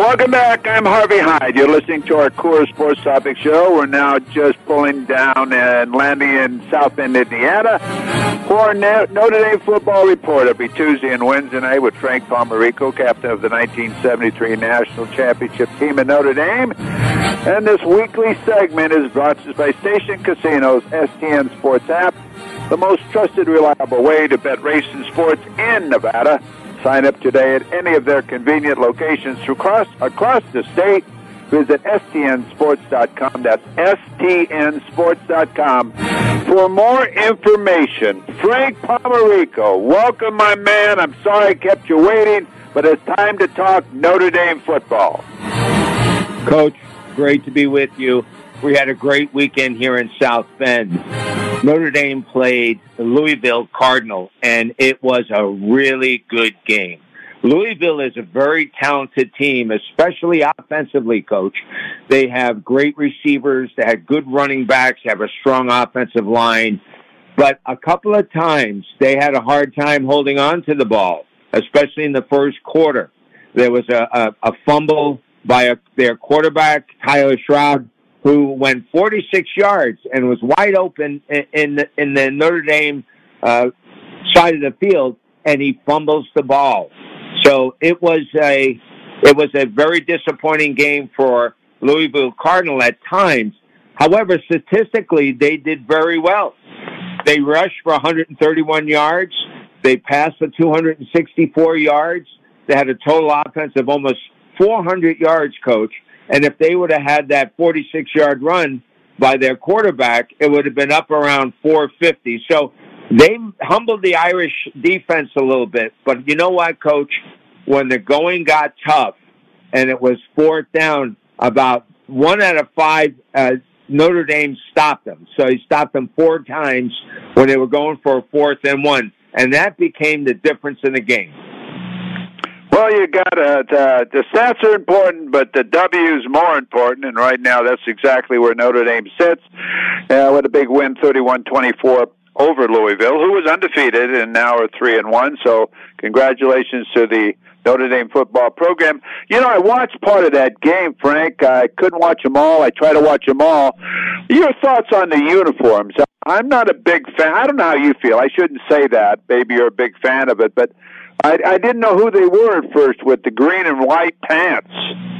Welcome back. I'm Harvey Hyde. You're listening to our Coors Sports Topic Show. We're now just pulling down and landing in South Bend, Indiana, for our Notre Dame football report every Tuesday and Wednesday night with Frank Pomerico, captain of the 1973 National Championship team at Notre Dame. And this weekly segment is brought to us by Station Casino's STN Sports app, the most trusted, reliable way to bet race and sports in Nevada. Sign up today at any of their convenient locations across the state. Visit stnsports.com. That's stnsports.com for more information. Frank Pomerico, welcome, my man. I'm sorry I kept you waiting, but it's time to talk Notre Dame football. Coach, great to be with you. We had a great weekend here in South Bend. Notre Dame played the Louisville Cardinal, and it was a really good game. Louisville is a very talented team, especially offensively, Coach. They have great receivers. They have good running backs. They have a strong offensive line. But a couple of times they had a hard time holding on to the ball, especially in the first quarter. There was a fumble by their quarterback, Tyler Stroud, who went 46 yards and was wide open in the Notre Dame side of the field, and he fumbles the ball. So it was a very disappointing game for Louisville Cardinal at times. However, statistically, they did very well. They rushed for 131 yards. They passed for 264 yards. They had a total offense of almost 400 yards, Coach. And if they would have had that 46-yard run by their quarterback, it would have been up around 450. So they humbled the Irish defense a little bit. But you know what, Coach? When the going got tough and it was fourth down, about 1 out of 5 Notre Dame stopped them. So he stopped them 4 times when they were going for a 4th and 1. And that became the difference in the game. Well, you got the stats are important, but the W is more important, and right now that's exactly where Notre Dame sits. With a big win, 31-24 over Louisville, who was undefeated and now are 3-1. So, congratulations to the Notre Dame football program. You know, I watched part of that game, Frank. I couldn't watch them all. I try to watch them all. Your thoughts on the uniforms? I'm not a big fan. I don't know how you feel. I shouldn't say that. Maybe you're a big fan of it, but I didn't know who they were at first with the green and white pants.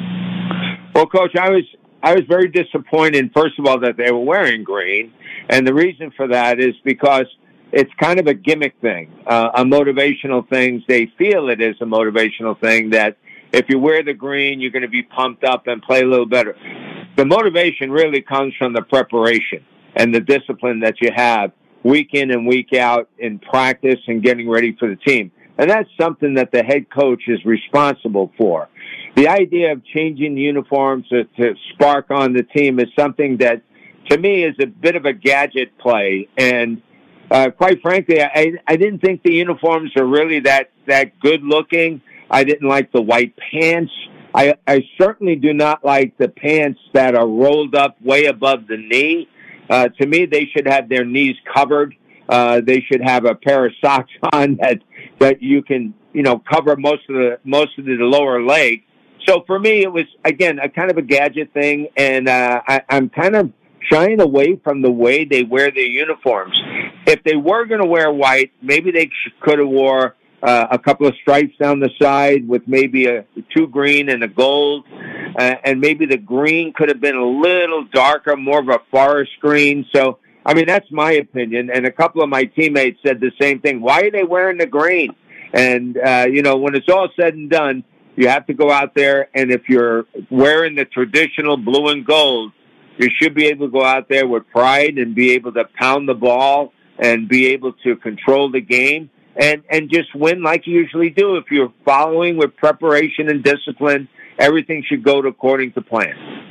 Well, Coach, I was very disappointed, first of all, that they were wearing green. And the reason for that is because it's kind of a gimmick thing, a motivational thing. They feel it is a motivational thing that if you wear the green, you're going to be pumped up and play a little better. The motivation really comes from the preparation and the discipline that you have week in and week out in practice and getting ready for the team. And that's something that the head coach is responsible for. The idea of changing the uniforms to spark on the team is something that, to me, is a bit of a gadget play. And quite frankly, I didn't think the uniforms are really that good looking. I didn't like the white pants. I certainly do not like the pants that are rolled up way above the knee. To me, they should have their knees covered. They should have a pair of socks on that you can, cover most of the lower leg. So for me, it was, again, a kind of a gadget thing, and I'm kind of shying away from the way they wear their uniforms. If they were going to wear white, maybe they could have wore a couple of stripes down the side with maybe 2 green and a gold, and maybe the green could have been a little darker, more of a forest green. So, I mean, that's my opinion, and a couple of my teammates said the same thing. Why are they wearing the green? And, when it's all said and done, you have to go out there, and if you're wearing the traditional blue and gold, you should be able to go out there with pride and be able to pound the ball and be able to control the game and just win like you usually do. If you're following with preparation and discipline, everything should go according to plan.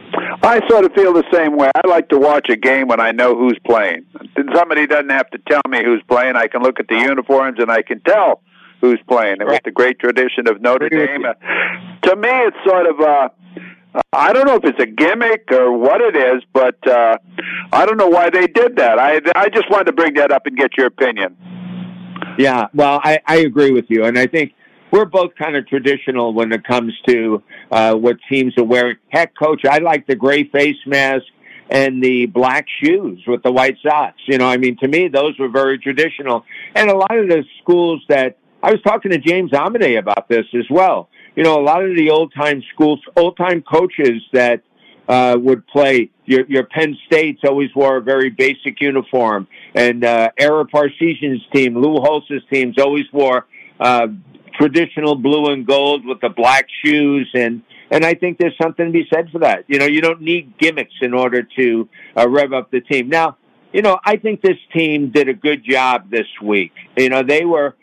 I sort of feel the same way. I like to watch a game when I know who's playing. Somebody doesn't have to tell me who's playing. I can look at the uniforms and I can tell who's playing. And with the great tradition of Notre Dame, to me it's sort of I don't know if it's a gimmick or what it is, but I don't know why they did that. I just wanted to bring that up and get your opinion. Yeah, well, I agree with you. And I think we're both kind of traditional when it comes to what teams are wearing. Heck, Coach, I like the gray face mask and the black shoes with the white socks. You know, I mean, to me, those were very traditional. And a lot of the schools that I was talking to James Amade about this as well. You know, a lot of the old-time schools, old-time coaches that would play. Your Penn States always wore a very basic uniform, and Ara Parseghian's team, Lou Holtz's teams, always wore traditional blue and gold with the black shoes, and I think there's something to be said for that. You know, you don't need gimmicks in order to rev up the team. Now, you know, I think this team did a good job this week. You know, they were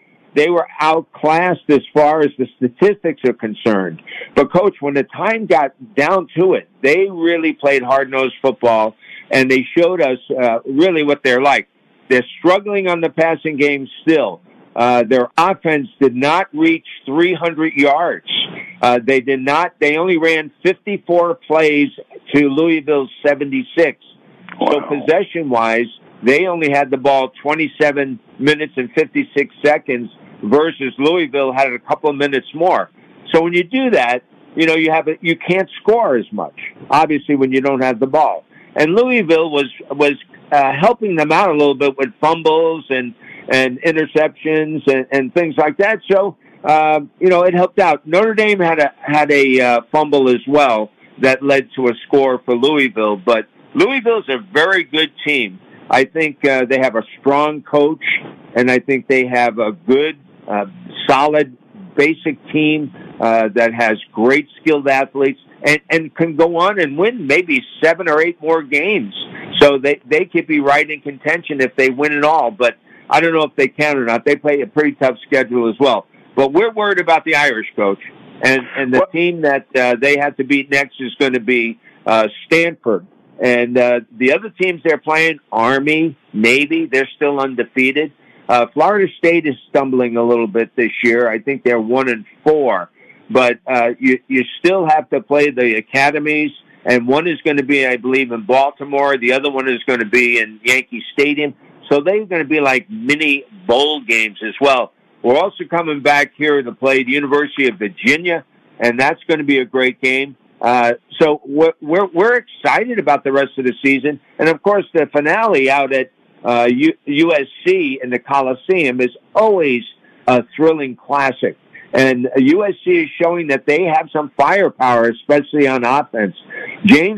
outclassed as far as the statistics are concerned. But, Coach, when the time got down to it, they really played hard-nosed football, and they showed us really what they're like. They're struggling on the passing game still. Their offense did not reach 300 yards. They did not. They only ran 54 plays to Louisville's 76. Wow. So possession-wise, they only had the ball 27 minutes and 56 seconds versus Louisville had a couple of minutes more. So when you do that, you know, you can't score as much, obviously, when you don't have the ball. And Louisville was helping them out a little bit with fumbles and interceptions and things like that. So, you know, it helped out. Notre Dame had a fumble as well that led to a score for Louisville. But Louisville's a very good team. I think they have a strong coach, and I think they have a good, solid, basic team that has great skilled athletes and can go on and win maybe 7 or 8 more games. So they could be right in contention if they win it all. But I don't know if they can or not. They play a pretty tough schedule as well. But we're worried about the Irish, Coach. And the team that they have to beat next is going to be Stanford. And the other teams they're playing, Army, Navy, they're still undefeated. Florida State is stumbling a little bit this year. I think they're 1-4. But you still have to play the academies. And one is going to be, I believe, in Baltimore. The other one is going to be in Yankee Stadium. So they're going to be like mini bowl games as well. We're also coming back here to play the University of Virginia, and that's going to be a great game. So we're excited about the rest of the season. And, of course, the finale out at USC in the Coliseum is always a thrilling classic. And USC is showing that they have some firepower, especially on offense. James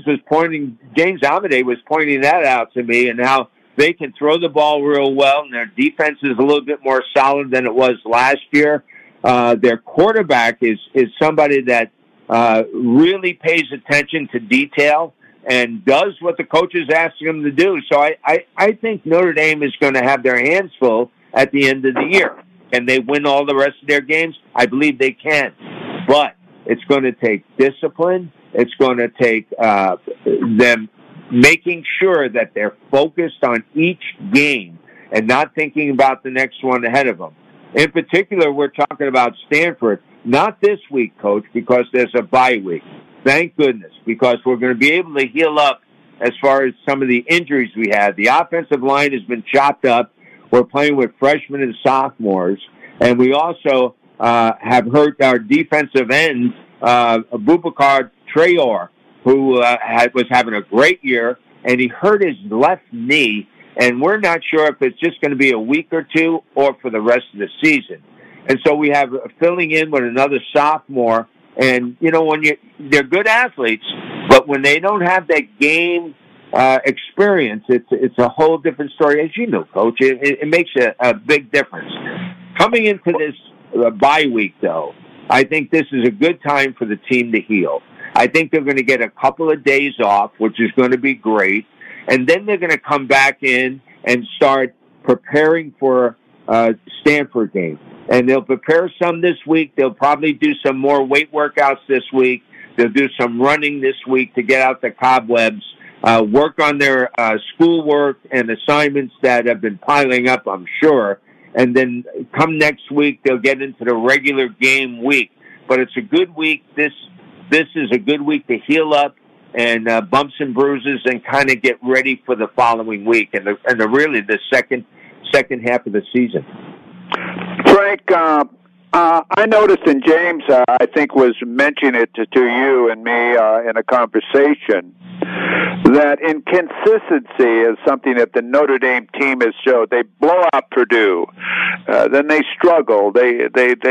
Amade was pointing that out to me, and how they can throw the ball real well, and their defense is a little bit more solid than it was last year. Their quarterback is somebody that really pays attention to detail and does what the coaches ask him to do. So I think Notre Dame is going to have their hands full at the end of the year. Can they win all the rest of their games? I believe they can. But it's going to take discipline. It's going to take them making sure that they're focused on each game and not thinking about the next one ahead of them. In particular, we're talking about Stanford. Not this week, Coach, because there's a bye week. Thank goodness, because we're going to be able to heal up as far as some of the injuries we had. The offensive line has been chopped up. We're playing with freshmen and sophomores. And we also have hurt our defensive end, Boubacar Traore, who was having a great year, and he hurt his left knee, and we're not sure if it's just going to be a week or two or for the rest of the season. And so we have filling in with another sophomore, and, you know, they're good athletes, but when they don't have that game experience, it's a whole different story. As you know, Coach, it makes a big difference. Coming into this bye week, though, I think this is a good time for the team to heal. I think they're going to get a couple of days off, which is going to be great. And then they're going to come back in and start preparing for Stanford game. And they'll prepare some this week. They'll probably do some more weight workouts this week. They'll do some running this week to get out the cobwebs, work on their schoolwork and assignments that have been piling up, I'm sure. And then come next week, they'll get into the regular game week. But it's a good week. This is a good week to heal up and bumps and bruises and kind of get ready for the following week and really the second half of the season. Frank, I noticed, and James, I think, was mentioning it to you and me in a conversation, that inconsistency is something that the Notre Dame team has showed. They blow out Purdue, then they struggle. They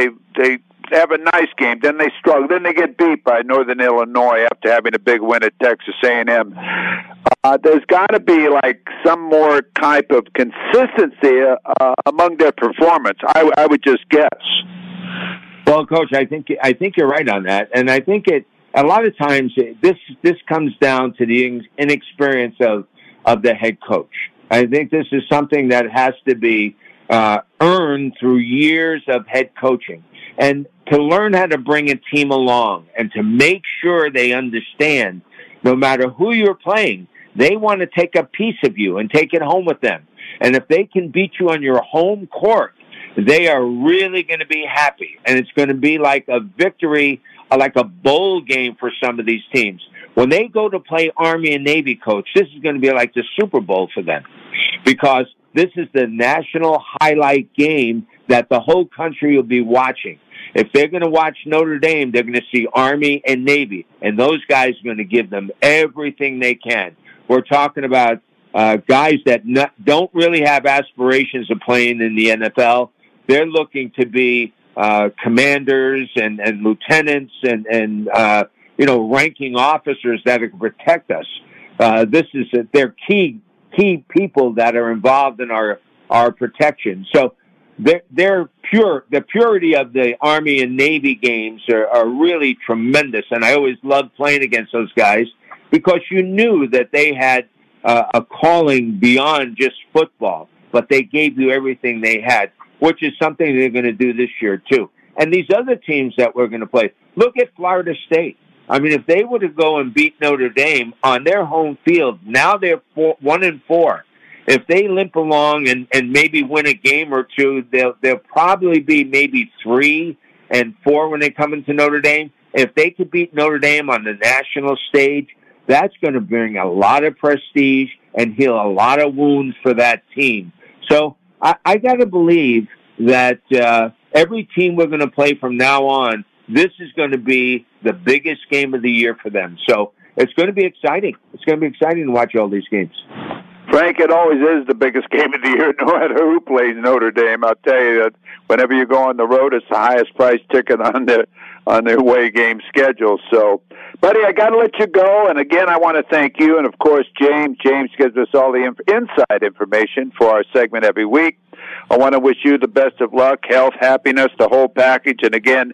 have a nice game, then they struggle, then they get beat by Northern Illinois after having a big win at Texas A&M. There's got to be like some more type of consistency among their performance. I would just guess. Well, Coach, I think you're right on that, and I think a lot of times this comes down to the inexperience of the head coach. I think this is something that has to be earned through years of head coaching, and to learn how to bring a team along and to make sure they understand, no matter who you're playing, they want to take a piece of you and take it home with them. And if they can beat you on your home court, they are really going to be happy. And it's going to be like a victory, like a bowl game for some of these teams. When they go to play Army and Navy, Coach, this is going to be like the Super Bowl for them, because this is the national highlight game that the whole country will be watching. If they're going to watch Notre Dame, they're going to see Army and Navy, and those guys are going to give them everything they can. We're talking about guys that don't really have aspirations of playing in the NFL. They're looking to be commanders and lieutenants and ranking officers that can protect us. They're key people that are involved in our protection. So they're pure. The purity of the Army and Navy games are really tremendous, and I always loved playing against those guys because you knew that they had a calling beyond just football, but they gave you everything they had, which is something they're going to do this year too. And these other teams that we're going to play, look at Florida State. I mean, if they were to go and beat Notre Dame on their home field, now they're 1-4. If they limp along and maybe win a game or two, they'll probably be maybe 3-4 when they come into Notre Dame. If they could beat Notre Dame on the national stage, that's going to bring a lot of prestige and heal a lot of wounds for that team. So I got to believe that every team we're going to play from now on, this is going to be the biggest game of the year for them. So it's going to be exciting. It's going to be exciting to watch all these games. Frank, it always is the biggest game of the year, no matter who plays Notre Dame. I'll tell you that whenever you go on the road, it's the highest price ticket on their away game schedule. So, buddy, I got to let you go. And again, I want to thank you, and of course, James. James gives us all the inside information for our segment every week. I want to wish you the best of luck, health, happiness, the whole package. And again,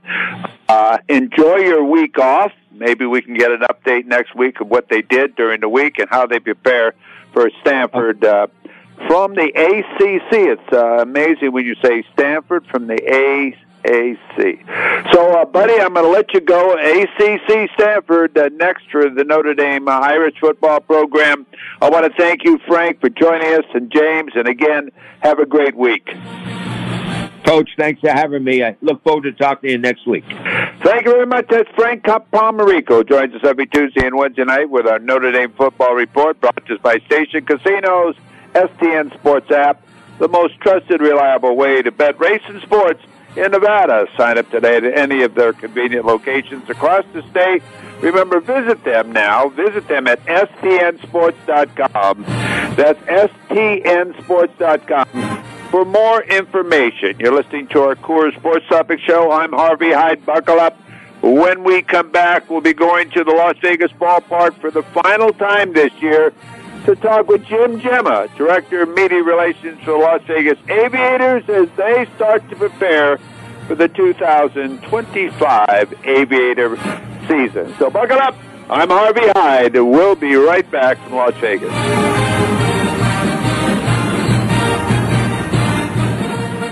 enjoy your week off. Maybe we can get an update next week of what they did during the week and how they prepare for Stanford from the ACC. It's amazing when you say Stanford from the AAC. So, buddy, I'm going to let you go. ACC Stanford next for the Notre Dame Irish football program. I want to thank you, Frank, for joining us, and James, and again, have a great week. Coach, thanks for having me. I look forward to talking to you next week. Thank you very much. That's Frank Pomerico. Joins us every Tuesday and Wednesday night with our Notre Dame football report, brought to us by Station Casinos, STN Sports app, the most trusted, reliable way to bet race and sports in Nevada. Sign up today at any of their convenient locations across the state. Remember, visit them now. Visit them at stnsports.com. That's stnsports.com. For more information, you're listening to our Coors Sports Topic Show. I'm Harvey Hyde. Buckle up. When we come back, we'll be going to the Las Vegas ballpark for the final time this year to talk with Jim Gemma, Director of Media Relations for the Las Vegas Aviators, as they start to prepare for the 2025 Aviator season. So buckle up. I'm Harvey Hyde. We'll be right back from Las Vegas.